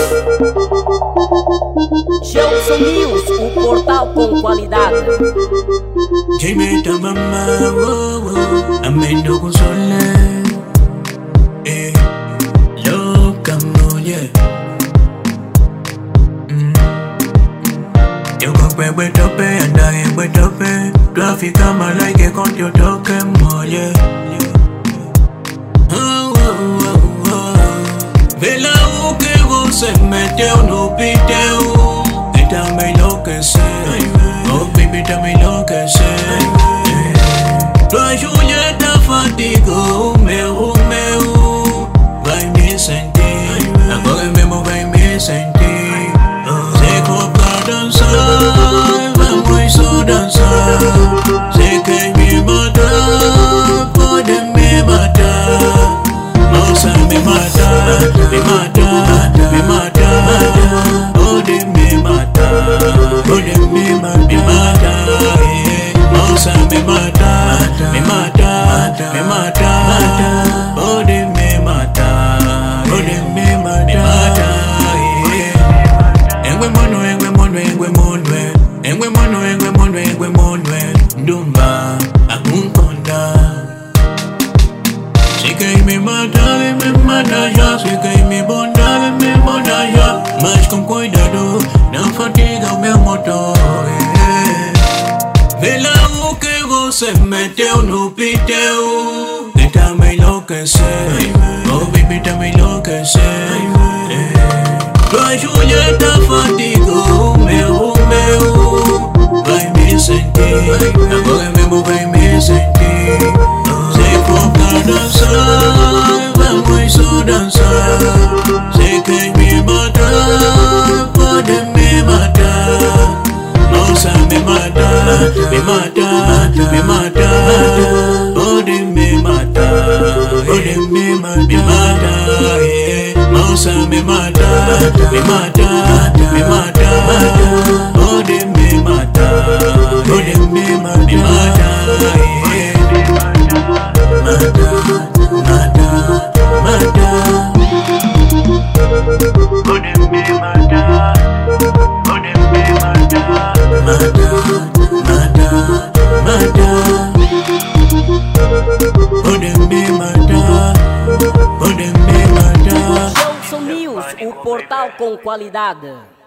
Gelson News, o portal com qualidade. Jamie da mama, amendo com sole. Louca mulher. Eu comprei o tope, andar em o tope. Tu fica malaika com teu toque, mulher. Vê lá o que você meteu no piteu. E também enlouqueceu. Oh baby, também enlouqueceu. Tua Julieta fatigou o meu. Vai me sentir, agora mesmo vai me sentir. Se for pra dançar, vamos só dançar. Se quer me matar, pode me matar. Moça, me matar, me matar, me matar. Pode me matar, pode me matar. Moça, me matar, me matar, me matar. Pode me matar, pode me matar. Engwe monwe. Dumba, akunkonda. Se quer me matar já. Se quer me bonda já. Mas com cuidado, não fatiga o meu motor. Vê lá o que você meteu no piteu. E também enlouqueceu. Oh baby, também enlouqueceu. Tua Julieta fatigou o meu. Vai me sentir, agora mesmo vai me sentir. Se for pra dançar, vamos só dançar. Se quer me matar, pode me matar. Moça, me matar, me matar, me matar. Pode me matar, pode me matar. Moça, me matar, me matar, me matar. Pode me matar, pode me matar. Gelson News, o portal com qualidade.